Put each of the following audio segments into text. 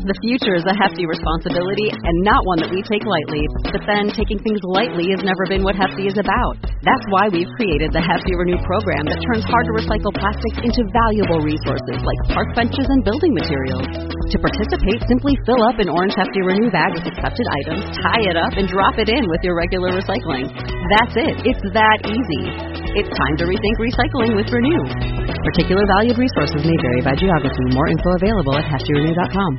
The future is a hefty responsibility and not one that we take lightly. But then taking things lightly has never been what Hefty is about. That's why we've created the Hefty Renew program that turns hard-to-recycle plastics into valuable resources like park benches and building materials. To participate, simply fill up an orange Hefty Renew bag with accepted items, tie it up, and drop it in with your regular recycling. That's it. It's that easy. It's time to rethink recycling with Renew. Particular valued resources may vary by geography. More info available at heftyrenew.com.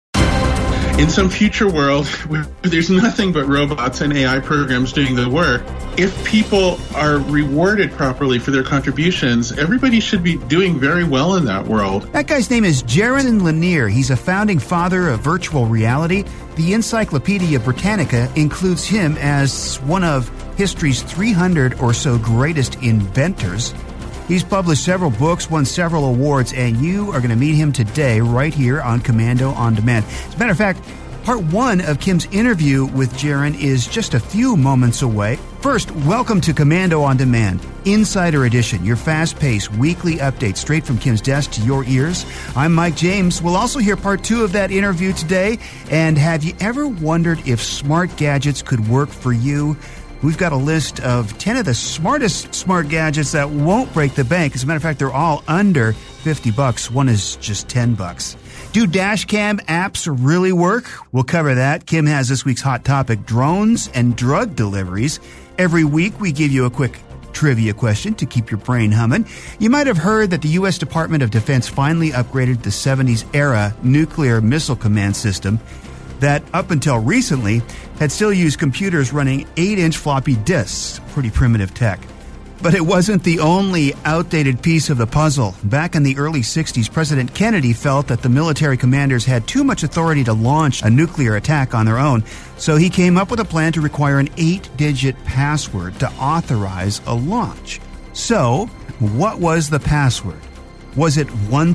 In some future world where there's nothing but robots and AI programs doing the work, if people are rewarded properly for their contributions, everybody should be doing very well in that world. That guy's name is Jaron Lanier. He's a founding father of virtual reality. The Encyclopedia Britannica includes him as one of history's 300 or so greatest inventors. He's published several books, won several awards, and you are going to meet him today right here on Komando on Demand. As a matter of fact, part one of Kim's interview with Jaron is just a few moments away. First, welcome to Komando on Demand, Insider Edition, your fast-paced weekly update straight from Kim's desk to your ears. I'm Mike James. We'll also hear part two of that interview today. And have you ever wondered if smart gadgets could work for you? We've got a list of 10 of the smartest smart gadgets that won't break the bank. As a matter of fact, they're all under $50. One is just $10. Do dash cam apps really work? We'll cover that. Kim has this week's hot topic, drones and drug deliveries. Every week, we give you a quick trivia question to keep your brain humming. You might have heard that the U.S. Department of Defense finally upgraded the 70s-era nuclear missile command system that, up until recently, had still used computers running 8-inch floppy disks. Pretty primitive tech. But it wasn't the only outdated piece of the puzzle. Back in the early 60s, President Kennedy felt that the military commanders had too much authority to launch a nuclear attack on their own, so he came up with a plan to require an 8-digit password to authorize a launch. So, what was the password? Was it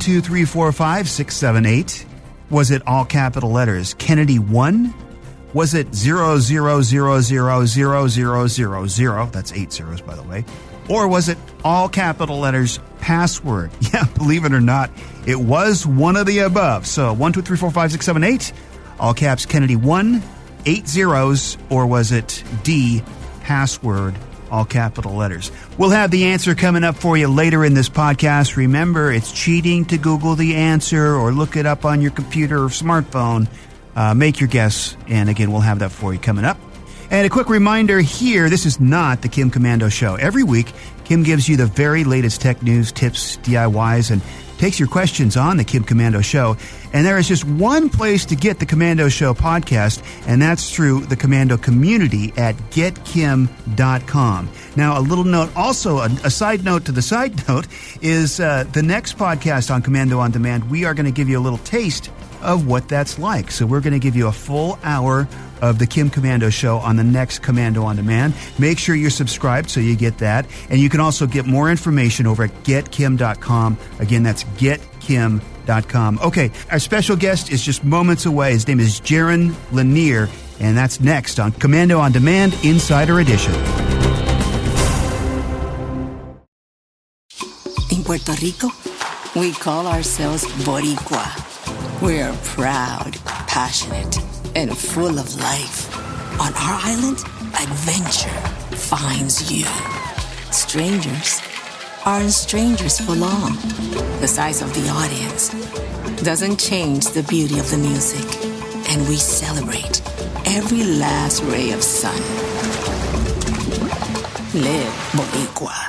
123456788? Was it all capital letters Kennedy 1? Was it 000000000? That's 8 zeros, by the way. Or was it all capital letters password? Yeah, believe it or not, it was one of the above. So 123456788, all caps Kennedy 1, 8 zeros, or was it D, password, all capital letters? We'll have the answer coming up for you later in this podcast. Remember, it's cheating to Google the answer or look it up on your computer or smartphone. Make your guess, and again, we'll have that for you coming up. And a quick reminder here, this is not the Kim Komando Show. Every week, Kim gives you the very latest tech news, tips, DIYs, and takes your questions on the Kim Komando Show. And there is just one place to get the Komando Show podcast, and that's through the Komando community at getkim.com. Now, a little note, also a side note to the side note, is the next podcast on Komando on Demand, we are going to give you a little taste of what that's like. So we're going to give you a full hour of the Kim Komando Show on the next Komando on Demand. Make sure you're subscribed so you get that. And you can also get more information over at getkim.com. Again, that's getkim.com. Okay, our special guest is just moments away. His name is Jaron Lanier, and that's next on Komando on Demand Insider Edition. In Puerto Rico, we call ourselves Boricua. We're proud, passionate, and full of life. On our island, adventure finds you. Strangers aren't strangers for long. The size of the audience doesn't change the beauty of the music. And we celebrate every last ray of sun. Live Boricua.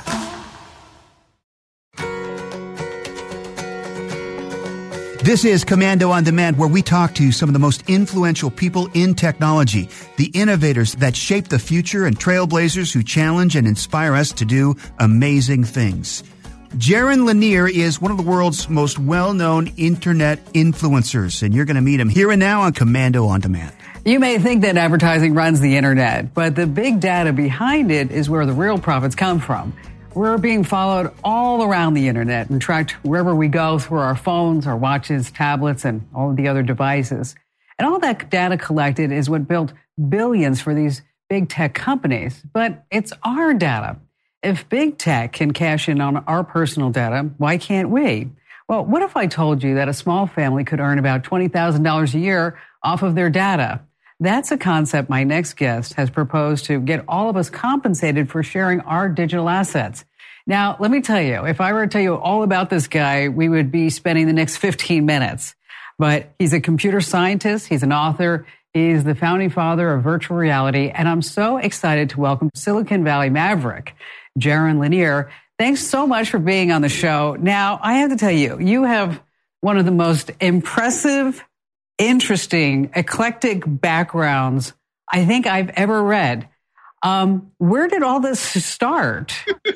This is Komando on Demand, where we talk to some of the most influential people in technology, the innovators that shape the future and trailblazers who challenge and inspire us to do amazing things. Jaron Lanier is one of the world's most well-known internet influencers, and you're going to meet him here and now on Komando on Demand. You may think that advertising runs the internet, but the big data behind it is where the real profits come from. We're being followed all around the internet and tracked wherever we go through our phones, our watches, tablets, and all of the other devices. And all that data collected is what built billions for these big tech companies. But it's our data. If big tech can cash in on our personal data, why can't we? Well, what if I told you that a small family could earn about $20,000 a year off of their data? That's a concept my next guest has proposed to get all of us compensated for sharing our digital assets. Now, let me tell you, if I were to tell you all about this guy, we would be spending the next 15 minutes. But he's a computer scientist, he's an author, he's the founding father of virtual reality, and I'm so excited to welcome Silicon Valley maverick, Jaron Lanier. Thanks so much for being on the show. Now, I have to tell you, you have one of the most impressive, interesting, eclectic backgrounds I think I've ever read. Where did all this start?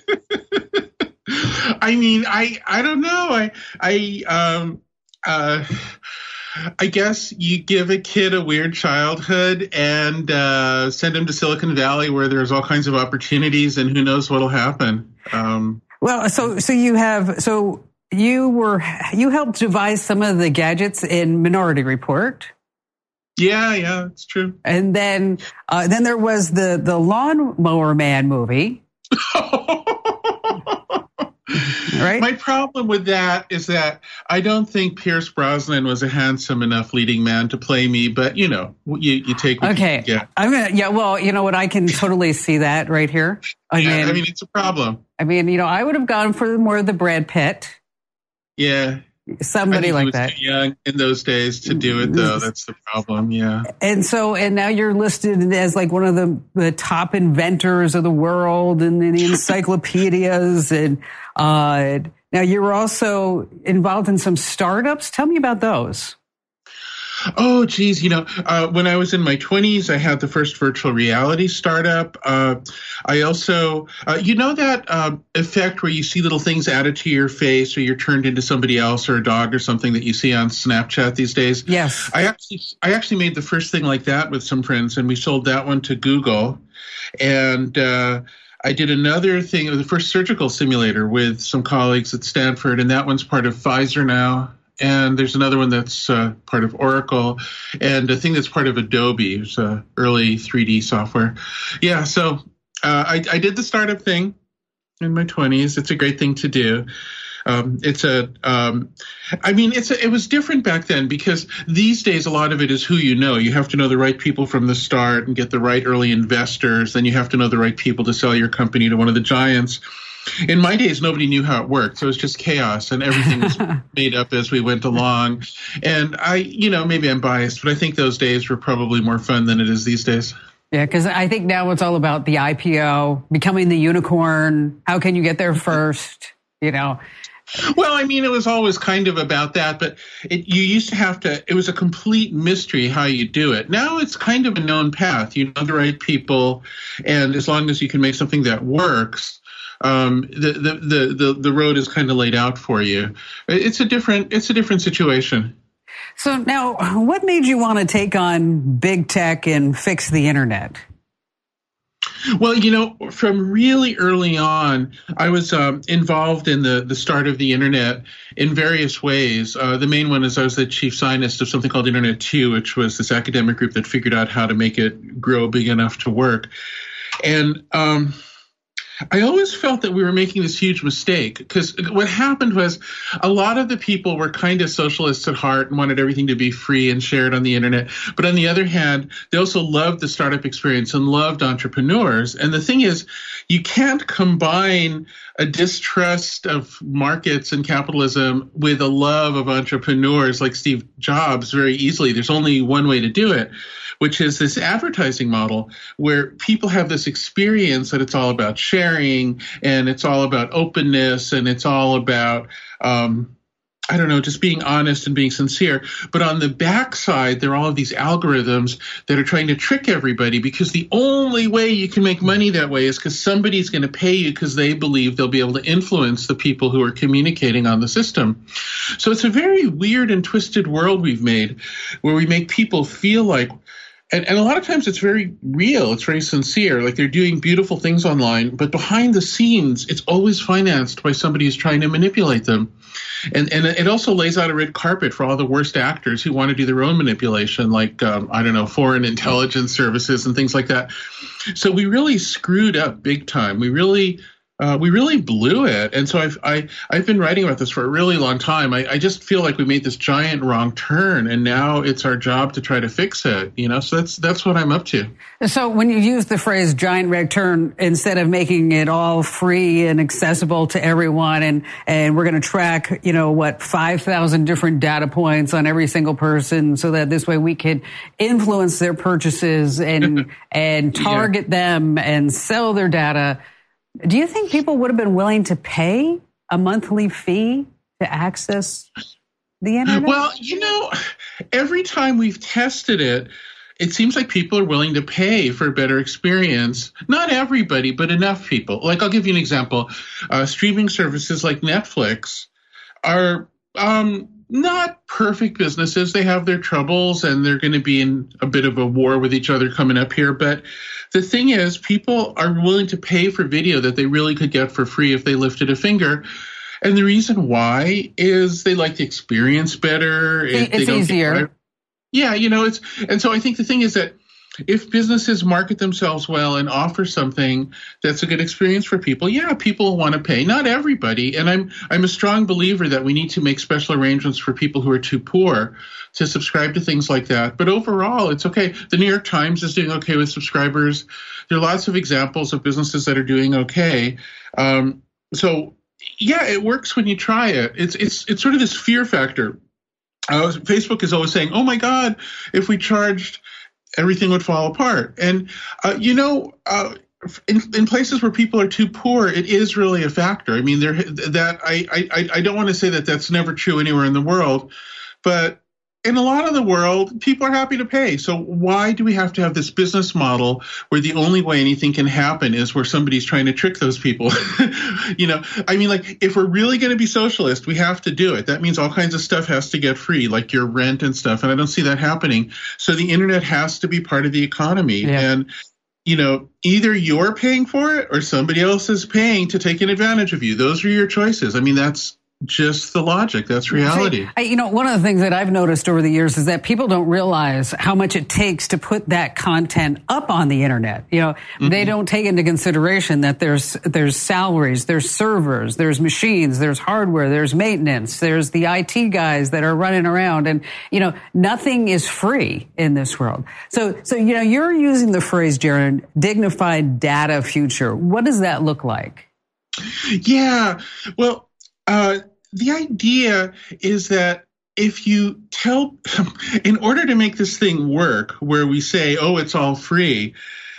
I mean, I don't know. I guess you give a kid a weird childhood and send him to Silicon Valley where there's all kinds of opportunities and who knows what'll happen. Well, so you helped devise some of the gadgets in Minority Report. Yeah, it's true. And then there was the Lawnmower Man movie. Right? My problem with that is that I don't think Pierce Brosnan was a handsome enough leading man to play me, but you take what you can get. Well, you know what? I can totally see that right here. I mean, it's a problem. I mean, I would have gone for more of the Brad Pitt. Yeah. Somebody like that. Too young in those days to do it, though. That's the problem. Yeah. And now you're listed as like one of the top inventors of the world and in the encyclopedias. And now you're also involved in some startups. Tell me about those. Oh, geez. When I was in my 20s, I had the first virtual reality startup. I also, that effect where you see little things added to your face or you're turned into somebody else or a dog or something that you see on Snapchat these days? Yes. I actually made the first thing like that with some friends, and we sold that one to Google. And I did another thing, the first surgical simulator with some colleagues at Stanford, and that one's part of Pfizer now. And there's another one that's part of Oracle, and a thing that's part of Adobe. It's early 3D software. Yeah, so I did the startup thing in my 20s. It's a great thing to do. It was different back then because these days a lot of it is who you know. You have to know the right people from the start and get the right early investors. Then you have to know the right people to sell your company to one of the giants. In my days, nobody knew how it worked, so it was just chaos, and everything was made up as we went along. And maybe I'm biased, but I think those days were probably more fun than it is these days. Yeah, because I think now it's all about the IPO, becoming the unicorn. How can you get there first? Well, it was always kind of about that, but you used to have to, it was a complete mystery how you do it. Now it's kind of a known path. You know the right people, and as long as you can make something that works, the road is kind of laid out for you. It's a different situation. So now, what made you want to take on big tech and fix the internet? Well, from really early on, I was involved in the start of the internet in various ways. The main one is I was the chief scientist of something called Internet 2, which was this academic group that figured out how to make it grow big enough to work. And I always felt that we were making this huge mistake because what happened was a lot of the people were kind of socialists at heart and wanted everything to be free and shared on the internet. But on the other hand, they also loved the startup experience and loved entrepreneurs. And the thing is, you can't combine a distrust of markets and capitalism with a love of entrepreneurs like Steve Jobs very easily. There's only one way to do it, which is this advertising model where people have this experience that it's all about sharing and it's all about openness and it's all about, just being honest and being sincere. But on the backside, there are all of these algorithms that are trying to trick everybody because the only way you can make money that way is because somebody's going to pay you because they believe they'll be able to influence the people who are communicating on the system. So it's a very weird and twisted world we've made where we make people feel like, and a lot of times it's very real, it's very sincere, like they're doing beautiful things online, but behind the scenes, it's always financed by somebody who's trying to manipulate them. And it also lays out a red carpet for all the worst actors who want to do their own manipulation, like, foreign intelligence services and things like that. So we really screwed up big time. We really we really blew it. And so I've been writing about this for a really long time. I just feel like we made this giant wrong turn, and now it's our job to try to fix it. So that's what I'm up to. So when you use the phrase giant red turn, instead of making it all free and accessible to everyone, and we're going to track, 5,000 different data points on every single person so that this way we could influence their purchases and target them and sell their data. Do you think people would have been willing to pay a monthly fee to access the internet? Well, every time we've tested it, it seems like people are willing to pay for a better experience. Not everybody, but enough people. Like, I'll give you an example. Streaming services like Netflix are not perfect businesses. They have their troubles, and they're going to be in a bit of a war with each other coming up here. But the thing is, people are willing to pay for video that they really could get for free if they lifted a finger. And the reason why is they like the experience better. It's easier. And so I think the thing is that if businesses market themselves well and offer something that's a good experience for people, people want to pay. Not everybody. And I'm a strong believer that we need to make special arrangements for people who are too poor to subscribe to things like that. But overall, it's okay. The New York Times is doing okay with subscribers. There are lots of examples of businesses that are doing okay. It works when you try it. It's sort of this fear factor. Facebook is always saying, oh my God, if we charged, everything would fall apart. And, in places where people are too poor, it is really a factor. I mean, I don't want to say that that's never true anywhere in the world, but in a lot of the world, people are happy to pay. So why do we have to have this business model where the only way anything can happen is where somebody's trying to trick those people? If we're really going to be socialist, we have to do it. That means all kinds of stuff has to get free, like your rent and stuff. And I don't see that happening. So the internet has to be part of the economy. Yeah. And, either you're paying for it or somebody else is paying to take an advantage of you. Those are your choices. I mean, that's just the logic. That's reality. One of the things that I've noticed over the years is that people don't realize how much it takes to put that content up on the internet. They don't take into consideration that there's salaries, there's servers, there's machines, there's hardware, there's maintenance, there's the IT guys that are running around, and nothing is free in this world. So you're using the phrase, Jaron, dignified data future. What does that look like? Yeah. Well, the idea is that if you in order to make this thing work, where we say, oh, it's all free,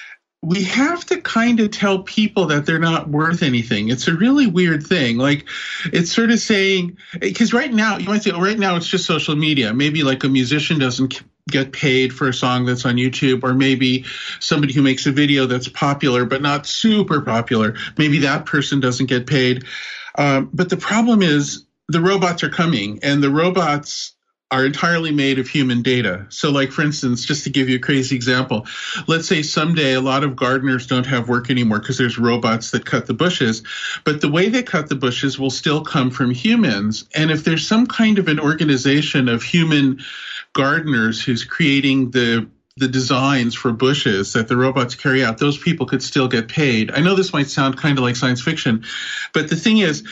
we have to kind of tell people that they're not worth anything. It's a really weird thing. Like, it's sort of saying, because right now, you might say, right now it's just social media. Maybe like a musician doesn't get paid for a song that's on YouTube, or maybe somebody who makes a video that's popular but not super popular, maybe that person doesn't get paid. But the problem is the robots are coming, and the robots are entirely made of human data. So, like, for instance, just to give you a crazy example, let's say someday a lot of gardeners don't have work anymore because there's robots that cut the bushes, but the way they cut the bushes will still come from humans. And if there's some kind of an organization of human gardeners who's creating the designs for bushes that the robots carry out, those people could still get paid. I know this might sound kind of like science fiction, but the thing is,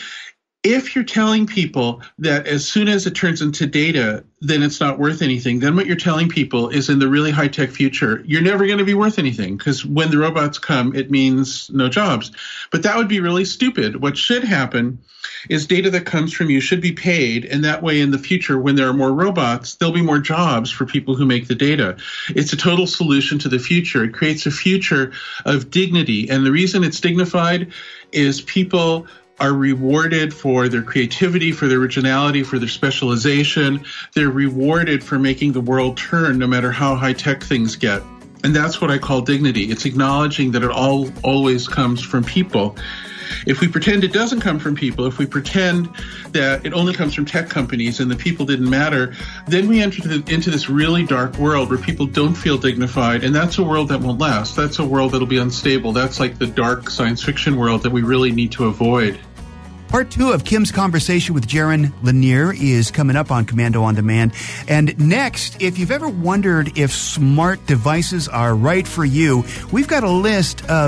if you're telling people that as soon as it turns into data, then it's not worth anything, then what you're telling people is in the really high-tech future, you're never going to be worth anything, because when the robots come, it means no jobs. But that would be really stupid. What should happen is data that comes from you should be paid, and that way in the future, when there are more robots, there'll be more jobs for people who make the data. It's a total solution to the future. It creates a future of dignity, and the reason it's dignified is people are rewarded for their creativity, for their originality, for their specialization. They're rewarded for making the world turn no matter how high-tech things get. And that's what I call dignity. It's acknowledging that it always comes from people. If we pretend it doesn't come from people, if we pretend that it only comes from tech companies and the people didn't matter, then we enter into this really dark world where people don't feel dignified, and that's a world that won't last. That's a world that'll be unstable. That's like the dark science fiction world that we really need to avoid. Part 2 of Kim's conversation with Jaron Lanier is coming up on Komando on Demand. And next, if you've ever wondered if smart devices are right for you, we've got a list of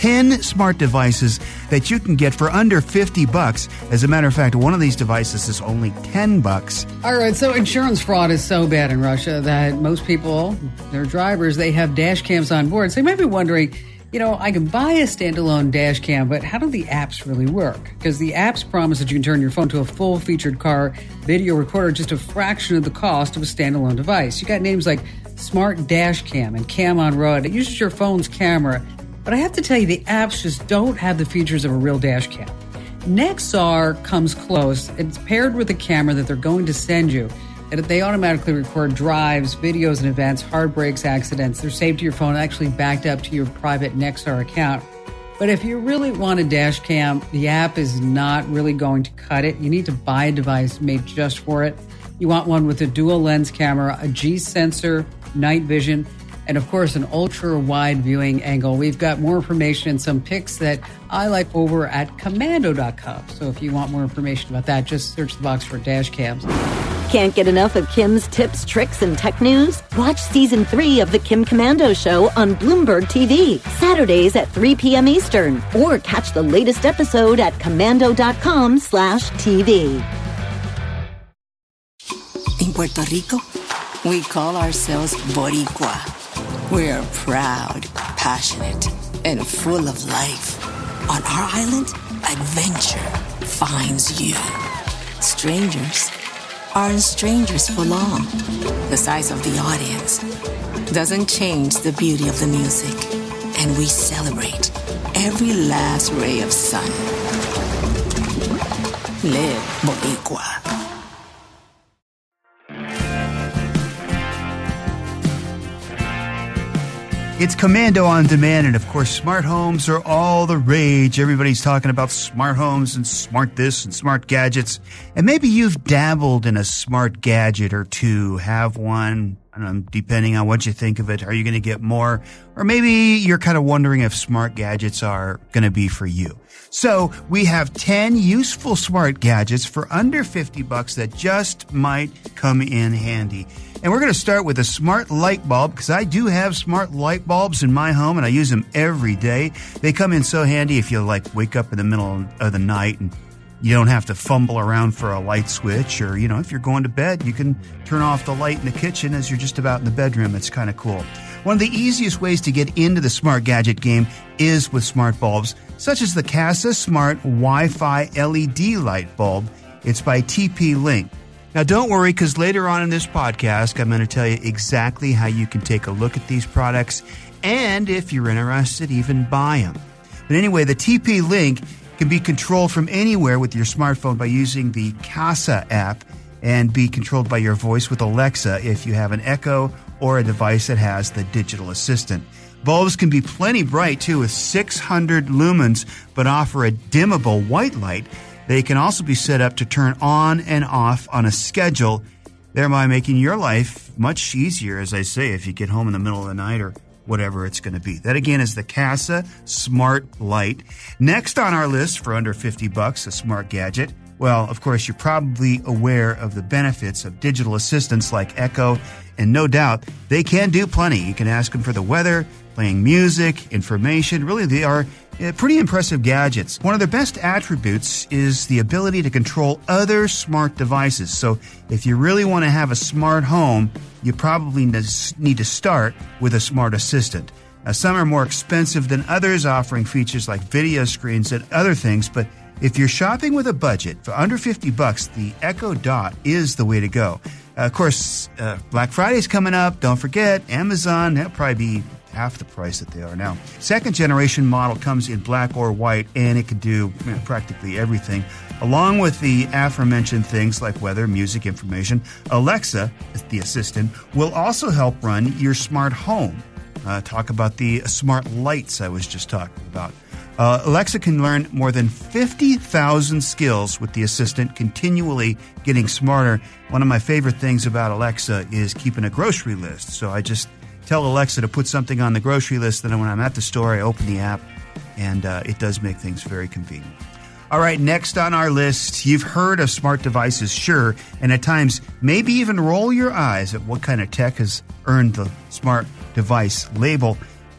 10 smart devices that you can get for under $50. As a matter of fact, one of these devices is only $10. All right, so insurance fraud is so bad in Russia that most people, their drivers, they have dash cams on board. So you might be wondering, I can buy a standalone dash cam, but how do the apps really work? Because the apps promise that you can turn your phone to a full-featured car video recorder at just a fraction of the cost of a standalone device. You got names like Smart Dash Cam and Cam on Road. It uses your phone's camera, but I have to tell you, the apps just don't have the features of a real dash cam. Nexar comes close. It's paired with a camera that they're going to send you. And they automatically record drives, videos, and events, hard brakes, accidents. They're saved to your phone, actually backed up to your private Nexar account. But if you really want a dash cam, the app is not really going to cut it. You need to buy a device made just for it. You want one with a dual lens camera, a G sensor, night vision, and of course an ultra wide viewing angle. We've got more information and some pics that I like over at Commando.com. So if you want more information about that, just search the box for dash cams. Can't get enough of Kim's tips, tricks, and tech news? Watch Season 3 of The Kim Commando Show on Bloomberg TV, Saturdays at 3 p.m. Eastern, or catch the latest episode at commando.com/TV. In Puerto Rico, we call ourselves Boricua. We're proud, passionate, and full of life. On our island, adventure finds you. Strangers aren't strangers for long. The size of the audience doesn't change the beauty of the music, and we celebrate every last ray of sun. Live Boricua. It's Commando on Demand, and of course, smart homes are all the rage. Everybody's talking about smart homes and smart this and smart gadgets. And maybe you've dabbled in a smart gadget or two, have one, I don't know, depending on what you think of it. Are you going to get more? Or maybe you're kind of wondering if smart gadgets are going to be for you. So we have 10 useful smart gadgets for under $50 that just might come in handy. And we're going to start with a smart light bulb, because I do have smart light bulbs in my home and I use them every day. They come in so handy if you wake up in the middle of the night and you don't have to fumble around for a light switch, or, if you're going to bed, you can turn off the light in the kitchen as you're just about in the bedroom. It's kind of cool. One of the easiest ways to get into the smart gadget game is with smart bulbs, such as the Casa Smart Wi-Fi LED light bulb. It's by TP-Link. Now, don't worry, because later on in this podcast, I'm going to tell you exactly how you can take a look at these products and, if you're interested, even buy them. But anyway, the TP-Link can be controlled from anywhere with your smartphone by using the Casa app and be controlled by your voice with Alexa if you have an Echo or a device that has the digital assistant. Bulbs can be plenty bright, too, with 600 lumens, but offer a dimmable white light. They can also be set up to turn on and off on a schedule, thereby making your life much easier, as I say, if you get home in the middle of the night or whatever it's going to be. That, again, is the Casa Smart Light. Next on our list for under $50, a smart gadget. Well, of course, you're probably aware of the benefits of digital assistants like Echo, and no doubt they can do plenty. You can ask them for the weather, playing music, information. Really, they are pretty impressive gadgets. One of their best attributes is the ability to control other smart devices. So if you really want to have a smart home, you probably need to start with a smart assistant. Now, some are more expensive than others, offering features like video screens and other things, but if you're shopping with a budget for under $50, the Echo Dot is the way to go. Of course, Black Friday's coming up. Don't forget, Amazon, that'll probably be half the price that they are now. Second generation model comes in black or white, and it can do practically everything. Along with the aforementioned things like weather, music, information, Alexa, the assistant, will also help run your smart home. Talk about the smart lights I was just talking about. Alexa can learn more than 50,000 skills with the assistant, continually getting smarter. One of my favorite things about Alexa is keeping a grocery list. So I just tell Alexa to put something on the grocery list, then when I'm at the store, I open the app, and it does make things very convenient. All right, next on our list, you've heard of smart devices, sure, and at times maybe even roll your eyes at what kind of tech has earned the smart device label.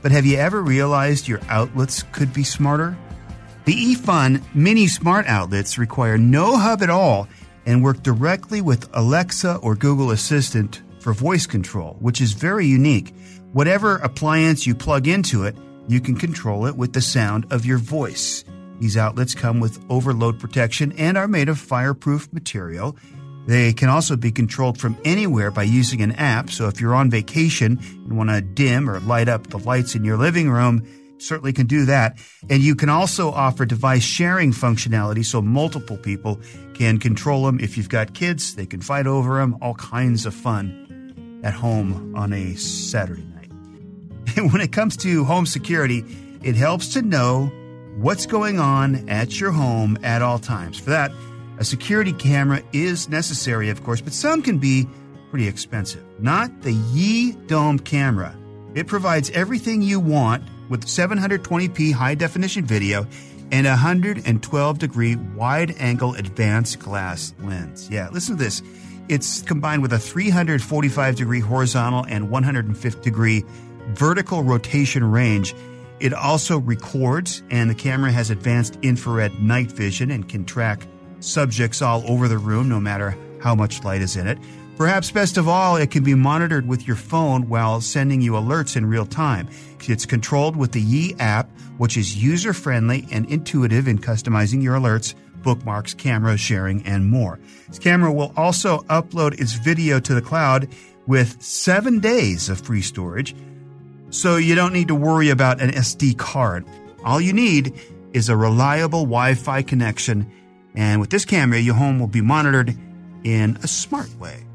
But have you ever realized your outlets could be smarter? The eFun mini smart outlets require no hub at all and work directly with Alexa or Google Assistant for voice control, which is very unique. Whatever appliance you plug into it, you can control it with the sound of your voice. These outlets come with overload protection and are made of fireproof material. They can also be controlled from anywhere by using an app, so if you're on vacation and want to dim or light up the lights in your living room, certainly can do that. And you can also offer device sharing functionality so multiple people can control them. If you've got kids, they can fight over them. All kinds of fun at home on a Saturday night. And when it comes to home security, it helps to know what's going on at your home at all times. For that, a security camera is necessary, of course, but some can be pretty expensive. Not the Yi Dome camera. It provides everything you want with 720p high-definition video and 112-degree wide-angle advanced glass lens. Yeah, listen to this. It's combined with a 345-degree horizontal and 150-degree vertical rotation range. It also records, and the camera has advanced infrared night vision and can track subjects all over the room, no matter how much light is in it. Perhaps best of all, it can be monitored with your phone while sending you alerts in real time. It's controlled with the Yi app, which is user-friendly and intuitive in customizing your alerts, bookmarks, camera sharing, and more. This camera will also upload its video to the cloud with 7 days of free storage, so you don't need to worry about an SD card. All you need is a reliable Wi-Fi connection, and with this camera, your home will be monitored in a smart way.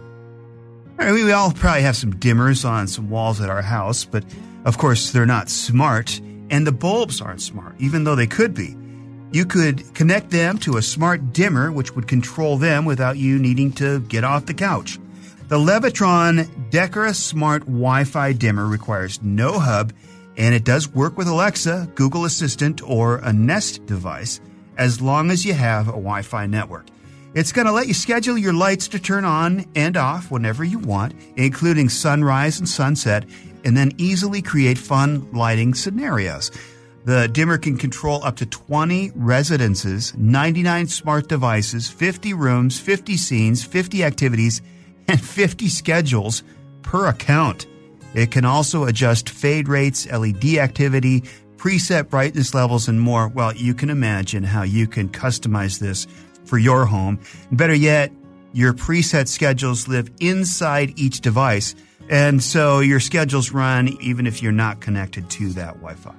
All right, we all probably have some dimmers on some walls at our house, but of course they're not smart, and the bulbs aren't smart, even though they could be. You could connect them to a smart dimmer, which would control them without you needing to get off the couch. The Levitron Decra Smart Wi-Fi dimmer requires no hub, and it does work with Alexa, Google Assistant, or a Nest device, as long as you have a Wi-Fi network. It's going to let you schedule your lights to turn on and off whenever you want, including sunrise and sunset, and then easily create fun lighting scenarios. The dimmer can control up to 20 residences, 99 smart devices, 50 rooms, 50 scenes, 50 activities, and 50 schedules per account. It can also adjust fade rates, LED activity, preset brightness levels, and more. Well, you can imagine how you can customize this for your home. And better yet, your preset schedules live inside each device, and so your schedules run even if you're not connected to that Wi-Fi.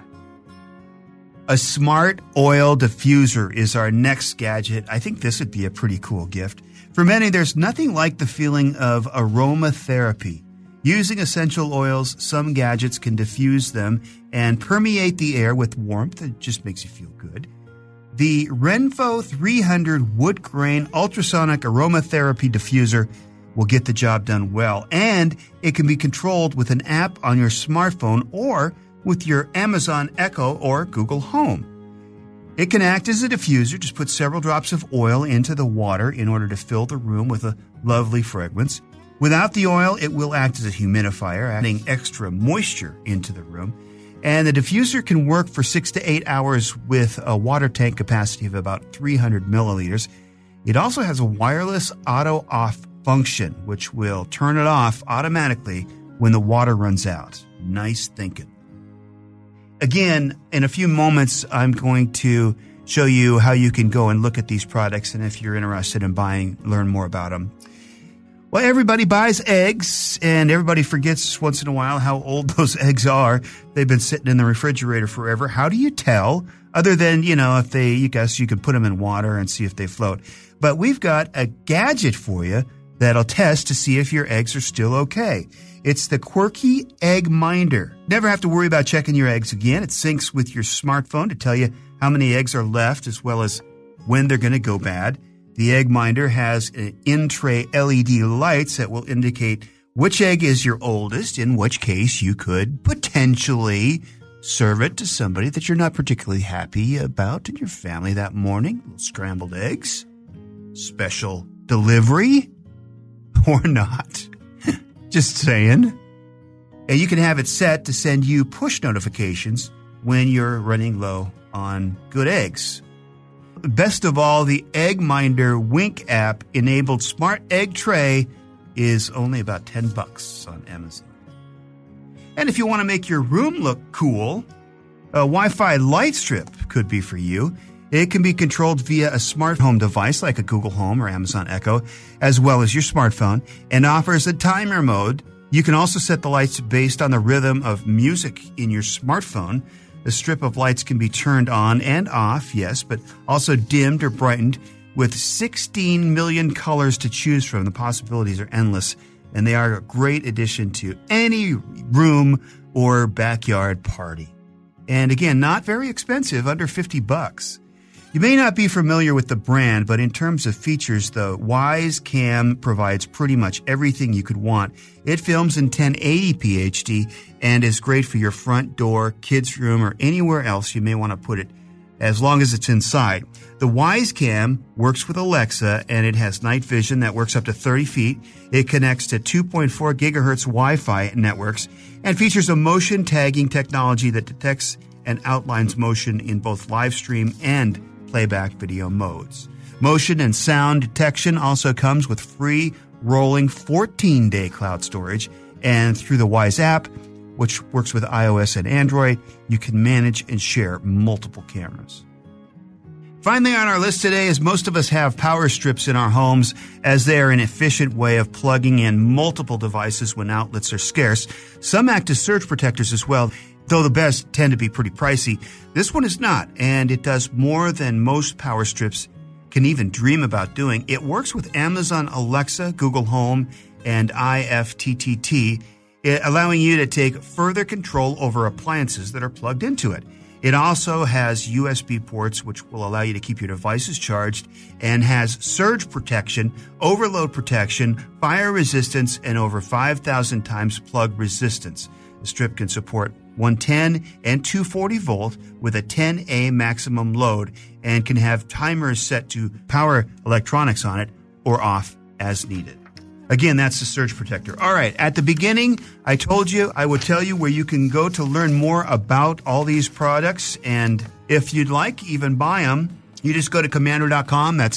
A smart oil diffuser is our next gadget. I think this would be a pretty cool gift. For many, there's nothing like the feeling of aromatherapy. Using essential oils, some gadgets can diffuse them and permeate the air with warmth. It just makes you feel good. The Renpho 300 wood grain ultrasonic aromatherapy diffuser will get the job done well, and it can be controlled with an app on your smartphone or with your Amazon Echo or Google Home. It can act as a diffuser. Just put several drops of oil into the water in order to fill the room with a lovely fragrance. Without the oil, it will act as a humidifier, adding extra moisture into the room. And the diffuser can work for 6 to 8 hours with a water tank capacity of about 300 milliliters. It also has a wireless auto-off function, which will turn it off automatically when the water runs out. Nice thinking. Again, in a few moments, I'm going to show you how you can go and look at these products, and if you're interested in buying, learn more about them. Well, everybody buys eggs, and everybody forgets once in a while how old those eggs are. They've been sitting in the refrigerator forever. How do you tell? Other than, if you guess you could put them in water and see if they float. But we've got a gadget for you that'll test to see if your eggs are still okay. It's the Quirky Egg Minder. Never have to worry about checking your eggs again. It syncs with your smartphone to tell you how many eggs are left as well as when they're going to go bad. The Egg Minder has in-tray LED lights that will indicate which egg is your oldest, in which case you could potentially serve it to somebody that you're not particularly happy about in your family that morning. Little scrambled eggs, special delivery, or not. Just saying. And you can have it set to send you push notifications when you're running low on good eggs. Best of all, the Eggminder Wink app-enabled smart egg tray is only about $10 on Amazon. And if you want to make your room look cool, a Wi-Fi light strip could be for you. It can be controlled via a smart home device like a Google Home or Amazon Echo, as well as your smartphone, and offers a timer mode. You can also set the lights based on the rhythm of music in your smartphone. The strip of lights can be turned on and off, yes, but also dimmed or brightened. With 16 million colors to choose from, the possibilities are endless, and they are a great addition to any room or backyard party. And again, not very expensive, under $50. You may not be familiar with the brand, but in terms of features, the Wyze Cam provides pretty much everything you could want. It films in 1080p HD and is great for your front door, kids' room, or anywhere else you may want to put it, as long as it's inside. The Wyze Cam works with Alexa, and it has night vision that works up to 30 feet. It connects to 2.4 gigahertz Wi-Fi networks and features a motion tagging technology that detects and outlines motion in both live stream and playback video modes. Motion and sound detection also comes with free rolling 14-day cloud storage, and through the Wyze app, which works with iOS and Android, you can manage and share multiple cameras. Finally on our list today is most of us have power strips in our homes, as they are an efficient way of plugging in multiple devices when outlets are scarce. Some act as surge protectors as well, though the best tend to be pretty pricey. This one is not, and it does more than most power strips can even dream about doing. It works with Amazon Alexa, Google Home, and IFTTT, allowing you to take further control over appliances that are plugged into it. It also has USB ports, which will allow you to keep your devices charged, and has surge protection, overload protection, fire resistance, and over 5,000 times plug resistance. The strip can support 110 and 240 volt with a 10A maximum load, and can have timers set to power electronics on it or off as needed. Again, that's the surge protector. All right, at the beginning, I told you I would tell you where you can go to learn more about all these products, and if you'd like, even buy them. You just go to komando.com. That's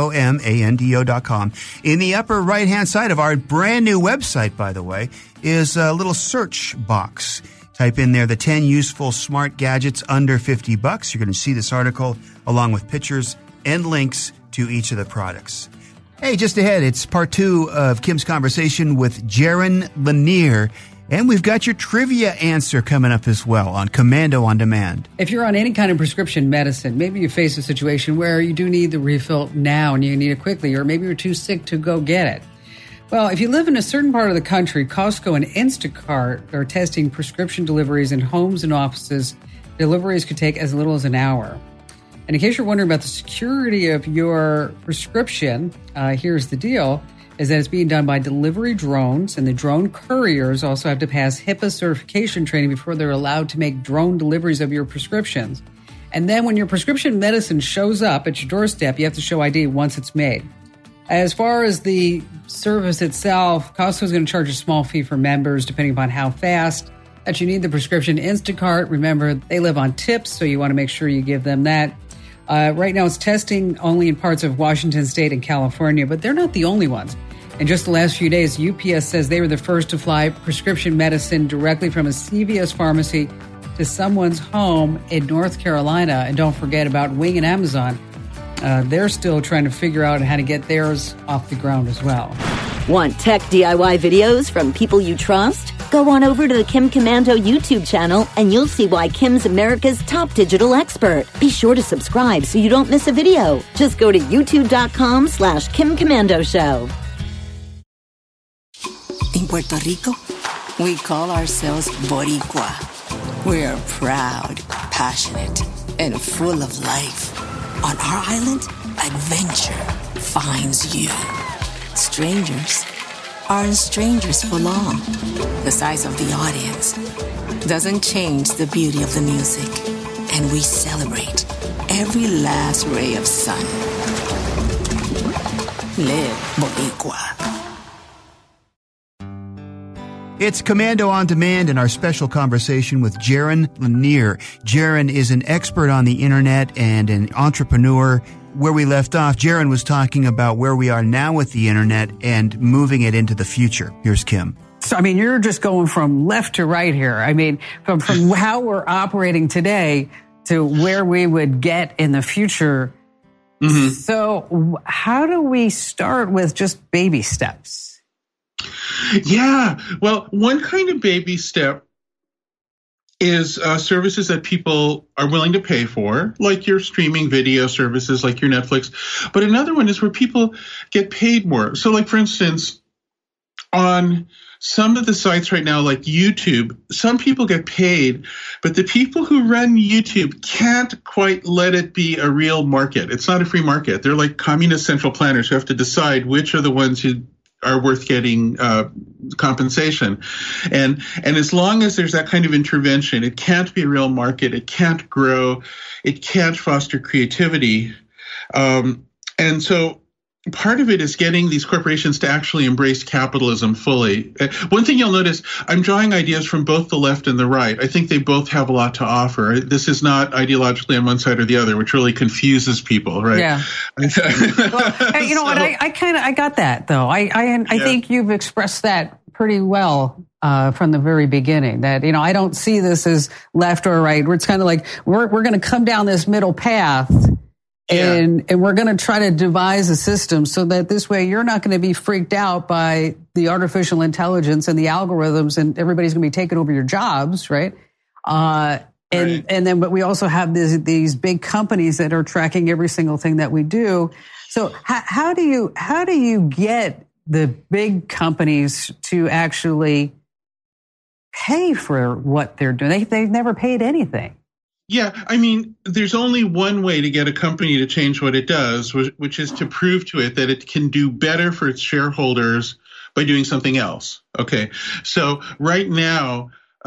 KOMANDO.com. In the upper right-hand side of our brand new website, by the way, is a little search box. Type in there the 10 useful smart gadgets under $50. You're going to see this article along with pictures and links to each of the products. Hey, just ahead, it's part 2 of Kim's conversation with Jaron Lanier. And we've got your trivia answer coming up as well on Komando on Demand. If you're on any kind of prescription medicine, maybe you face a situation where you do need the refill now and you need it quickly, or maybe you're too sick to go get it. Well, if you live in a certain part of the country, Costco and Instacart are testing prescription deliveries in homes and offices. Deliveries could take as little as an hour. And in case you're wondering about the security of your prescription, here's the deal, is that it's being done by delivery drones, and the drone couriers also have to pass HIPAA certification training before they're allowed to make drone deliveries of your prescriptions. And then when your prescription medicine shows up at your doorstep, you have to show ID once it's made. As far as the service itself, Costco is going to charge a small fee for members depending upon how fast that you need the prescription. Instacart, remember, they live on tips, so you want to make sure you give them that. Right now, it's testing only in parts of Washington State and California, but they're not the only ones. In just the last few days, UPS says they were the first to fly prescription medicine directly from a CVS pharmacy to someone's home in North Carolina. And don't forget about Wing and Amazon. They're still trying to figure out how to get theirs off the ground as well. Want tech DIY videos from people you trust? Go on over to the Kim Komando YouTube channel and you'll see why Kim's America's top digital expert. Be sure to subscribe so you don't miss a video. Just go to youtube.com/Kim Komando Show. In Puerto Rico, we call ourselves Boricua. We're proud, passionate, and full of life. On our island, adventure finds you. Strangers aren't strangers for long. The size of the audience doesn't change the beauty of the music, and we celebrate every last ray of sun. Live Boricua. It's Commando on Demand and our special conversation with Jaron Lanier. Jaron is an expert on the internet and an entrepreneur. Where we left off, Jaron was talking about where we are now with the internet and moving it into the future. Here's Kim. So, I mean, you're just going from left to right here. I mean, from how we're operating today to where we would get in the future. Mm-hmm. So how do we start with just baby steps? Yeah, well, one kind of baby step is services that people are willing to pay for, like your streaming video services, like your Netflix. But another one is where people get paid more. So, like, for instance, on some of the sites right now, like YouTube, some people get paid, but the people who run YouTube can't quite let it be a real market. It's not a free market. They're like communist central planners who have to decide which are the ones who are worth getting compensation. And as long as there's that kind of intervention, it can't be a real market. It can't grow. It can't foster creativity. And so part of it is getting these corporations to actually embrace capitalism fully. One thing you'll notice, I'm drawing ideas from both the left and the right. I think they both have a lot to offer. This is not ideologically on one side or the other, which really confuses people, right? Yeah. Well, you know what? I got that though. I think you've expressed that pretty well from the very beginning. That, you know, I don't see this as left or right. It's kind of like we're going to come down this middle path. And we're going to try to devise a system so that this way you're not going to be freaked out by the artificial intelligence and the algorithms and everybody's going to be taking over your jobs, right? But we also have these big companies that are tracking every single thing that we do. So how do you get the big companies to actually pay for what they're doing? They've never paid anything. Yeah, I mean, there's only one way to get a company to change what it does, which is to prove to it that it can do better for its shareholders by doing something else. Okay, so right now,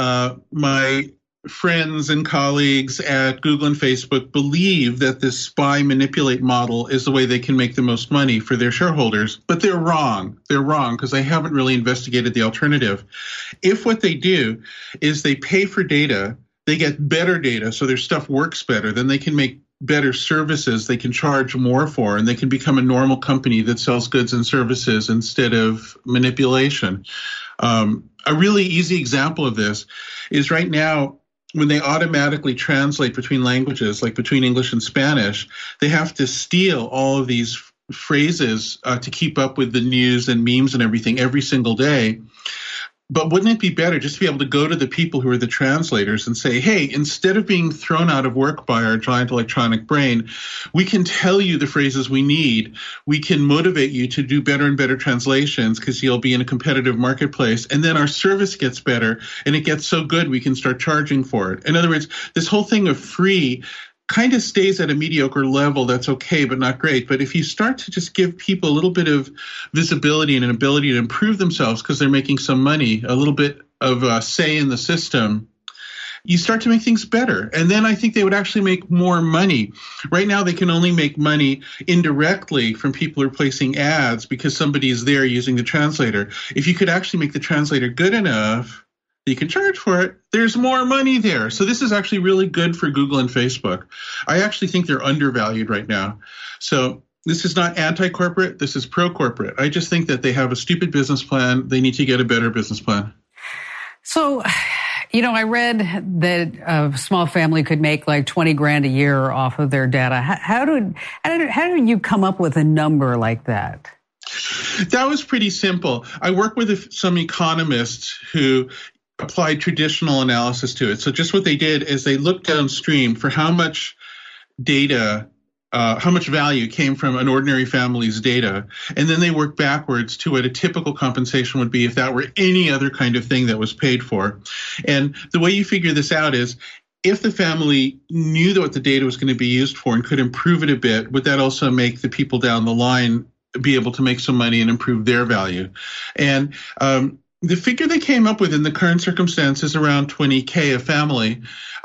my friends and colleagues at Google and Facebook believe that this spy manipulate model is the way they can make the most money for their shareholders, but they're wrong. They're wrong because they haven't really investigated the alternative. If what they do is they pay for data, they get better data, so their stuff works better. Then they can make better services they can charge more for, and they can become a normal company that sells goods and services instead of manipulation. A really easy example of this is right now, when they automatically translate between languages, like between English and Spanish, they have to steal all of these phrases to keep up with the news and memes and everything every single day. But wouldn't it be better just to be able to go to the people who are the translators and say, hey, instead of being thrown out of work by our giant electronic brain, we can tell you the phrases we need. We can motivate you to do better and better translations because you'll be in a competitive marketplace. And then our service gets better and it gets so good we can start charging for it. In other words, this whole thing of free kind of stays at a mediocre level. That's okay, but not great. But if you start to just give people a little bit of visibility and an ability to improve themselves because they're making some money, a little bit of say in the system, you start to make things better. And then I think they would actually make more money. Right now, they can only make money indirectly from people who are placing ads because somebody is there using the translator. If you could actually make the translator good enough, you can charge for it, there's more money there. So this is actually really good for Google and Facebook. I actually think they're undervalued right now. So this is not anti-corporate, this is pro-corporate. I just think that they have a stupid business plan. They need to get a better business plan. So, you know, I read that a small family could make like $20,000 a year off of their data. How do you come up with a number like that? That was pretty simple. I work with some economists who applied traditional analysis to it. So just what they did is they looked downstream for how much data, how much value came from an ordinary family's data. And then they worked backwards to what a typical compensation would be if that were any other kind of thing that was paid for. And the way you figure this out is if the family knew what the data was going to be used for and could improve it a bit, would that also make the people down the line be able to make some money and improve their value? And the figure they came up with in the current circumstance is around $20K a family.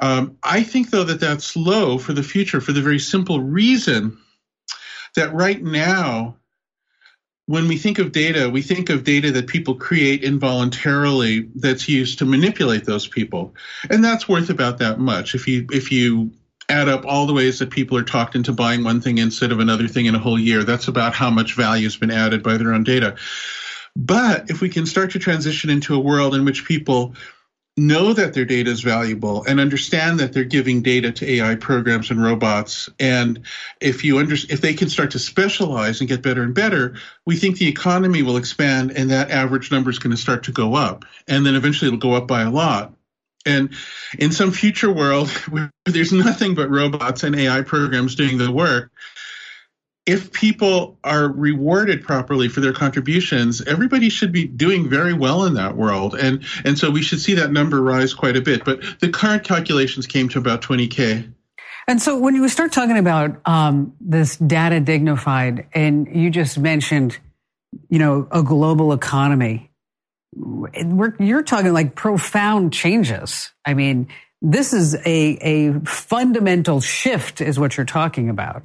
I think, though, that that's low for the future for the very simple reason that right now when we think of data that people create involuntarily that's used to manipulate those people. And that's worth about that much. If you add up all the ways that people are talked into buying one thing instead of another thing in a whole year, that's about how much value has been added by their own data. But if we can start to transition into a world in which people know that their data is valuable and understand that they're giving data to AI programs and robots, and if they can start to specialize and get better and better, we think the economy will expand and that average number is going to start to go up, and then eventually it'll go up by a lot. And in some future world where there's nothing but robots and AI programs doing the work, if people are rewarded properly for their contributions, everybody should be doing very well in that world. And so we should see that number rise quite a bit. But the current calculations came to about 20K. And so when you start talking about this data dignified, and you just mentioned, a global economy, you're talking like profound changes. I mean, this is a fundamental shift is what you're talking about.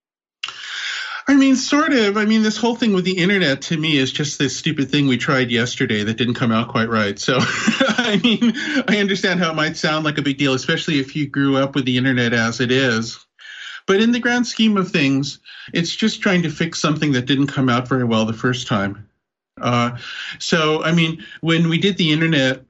I mean, sort of. I mean, this whole thing with the internet to me is just this stupid thing we tried yesterday that didn't come out quite right. So, I mean, I understand how it might sound like a big deal, especially if you grew up with the internet as it is. But in the grand scheme of things, it's just trying to fix something that didn't come out very well the first time. So, I mean, when we did the internet,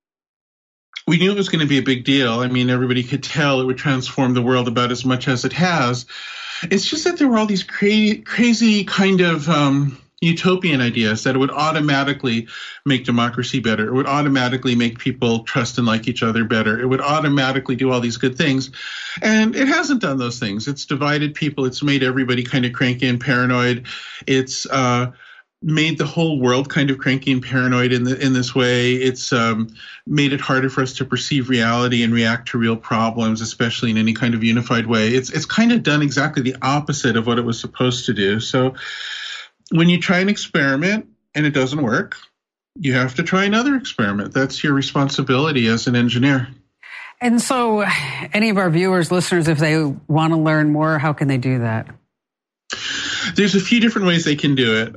we knew it was going to be a big deal. I mean, everybody could tell it would transform the world about as much as it has. It's just that there were all these crazy kind of utopian ideas that it would automatically make democracy better. It would automatically make people trust and like each other better. It would automatically do all these good things. And it hasn't done those things. It's divided people. It's made everybody kind of cranky and paranoid. It's made the whole world kind of cranky and paranoid in this way. It's made it harder for us to perceive reality and react to real problems, especially in any kind of unified way. It's kind of done exactly the opposite of what it was supposed to do. So when you try an experiment and it doesn't work, you have to try another experiment. That's your responsibility as an engineer. And so any of our viewers, listeners, if they want to learn more, how can they do that? There's a few different ways they can do it.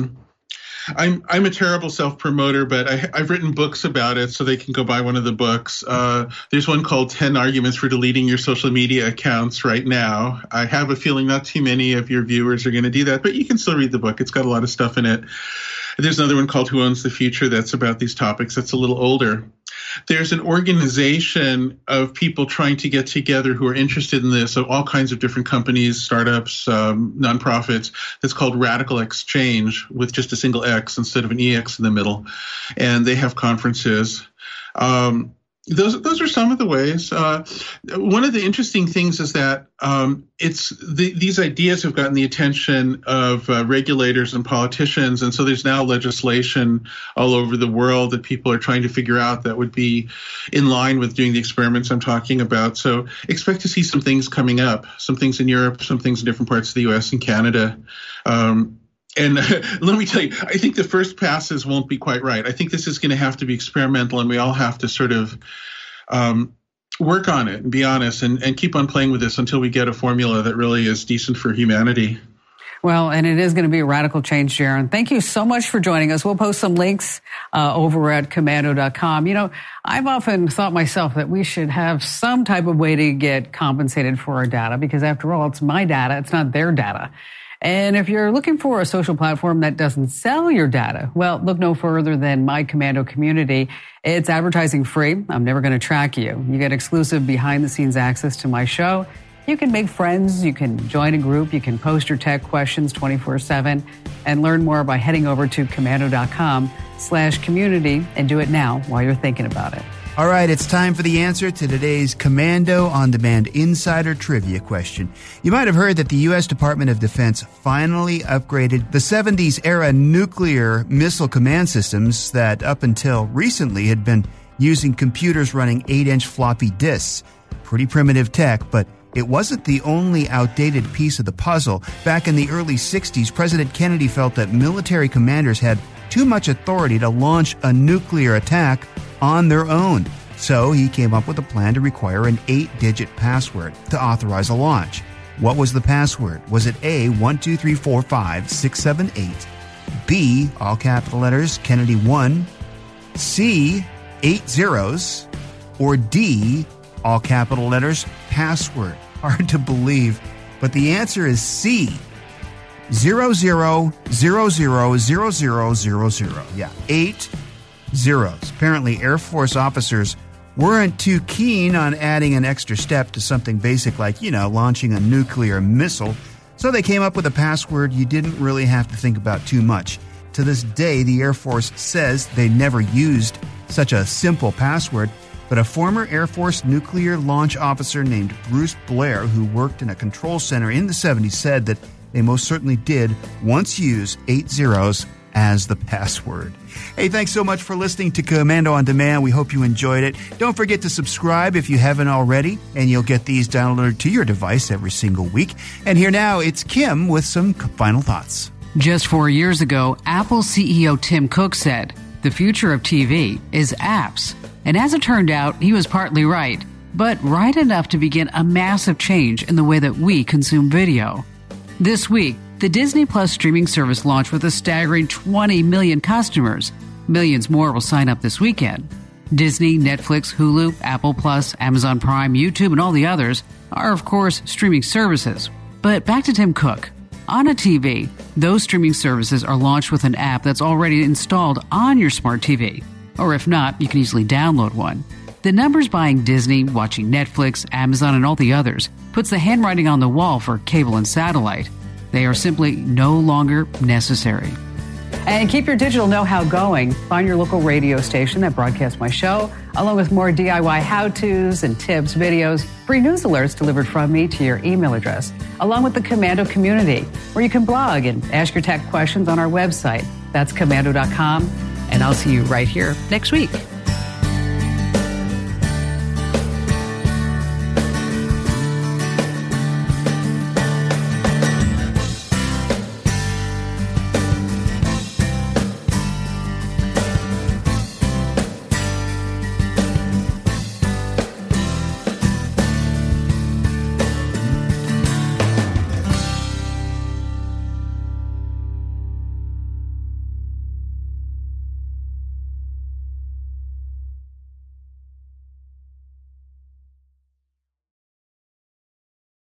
I'm a terrible self-promoter, but I've written books about it, so they can go buy one of the books. There's one called 10 Arguments for Deleting Your Social Media Accounts right now. I have a feeling not too many of your viewers are going to do that, but you can still read the book. It's got a lot of stuff in it. There's another one called Who Owns the Future that's about these topics. That's a little older. There's an organization of people trying to get together who are interested in this, so all kinds of different companies, startups, nonprofits, that's called Radical Exchange with just a single X instead of an EX in the middle. And they have conferences. Those are some of the ways. One of the interesting things is that these ideas have gotten the attention of regulators and politicians, and so there's now legislation all over the world that people are trying to figure out that would be in line with doing the experiments I'm talking about. So expect to see some things coming up, some things in Europe, some things in different parts of the U.S. and Canada. And let me tell you, I think the first passes won't be quite right. I think this is going to have to be experimental, and we all have to sort of work on it and be honest and keep on playing with this until we get a formula that really is decent for humanity. Well, and it is going to be a radical change, Jaron. Thank you so much for joining us. We'll post some links over at Komando.com. You know, I've often thought myself that we should have some type of way to get compensated for our data, because after all, it's my data. It's not their data. And if you're looking for a social platform that doesn't sell your data, well, look no further than My Komando Community. It's advertising free. I'm never going to track you. You get exclusive behind-the-scenes access to my show. You can make friends. You can join a group. You can post your tech questions 24/7 and learn more by heading over to Komando.com/community and do it now while you're thinking about it. All right, it's time for the answer to today's Komando On Demand Insider Trivia question. You might have heard that the U.S. Department of Defense finally upgraded the 70s-era nuclear missile command systems that up until recently had been using computers running 8-inch floppy disks. Pretty primitive tech, but it wasn't the only outdated piece of the puzzle. Back in the early 60s, President Kennedy felt that military commanders had too much authority to launch a nuclear attack on their own. So he came up with a plan to require an 8-digit password to authorize a launch. What was the password? Was it A, 12345 678, B, all capital letters, Kennedy 1, C, 8 zeros, or D, all capital letters, password. Hard to believe, but the answer is C, 00000000. Yeah, 8 zeros. Apparently, Air Force officers weren't too keen on adding an extra step to something basic like, launching a nuclear missile. So they came up with a password you didn't really have to think about too much. To this day, the Air Force says they never used such a simple password, but a former Air Force nuclear launch officer named Bruce Blair, who worked in a control center in the 70s, said that they most certainly did once use 8 zeros as the password. Hey, thanks so much for listening to Commando on Demand. We hope you enjoyed it. Don't forget to subscribe if you haven't already, and you'll get these downloaded to your device every single week. And here now, it's Kim with some final thoughts. Just 4 years ago, Apple CEO Tim Cook said, "The future of TV is apps." And as it turned out, he was partly right, but right enough to begin a massive change in the way that we consume video. This week, the Disney Plus streaming service launched with a staggering 20 million customers. Millions more will sign up this weekend. Disney, Netflix, Hulu, Apple Plus, Amazon Prime, YouTube, and all the others are, of course, streaming services. But back to Tim Cook. On a TV, those streaming services are launched with an app that's already installed on your smart TV. Or if not, you can easily download one. The numbers buying Disney, watching Netflix, Amazon, and all the others puts the handwriting on the wall for cable and satellite. They are simply no longer necessary. And keep your digital know-how going. Find your local radio station that broadcasts my show, along with more DIY how-tos and tips, videos, free news alerts delivered from me to your email address, along with the Commando community, where you can blog and ask your tech questions on our website. That's commando.com, and I'll see you right here next week.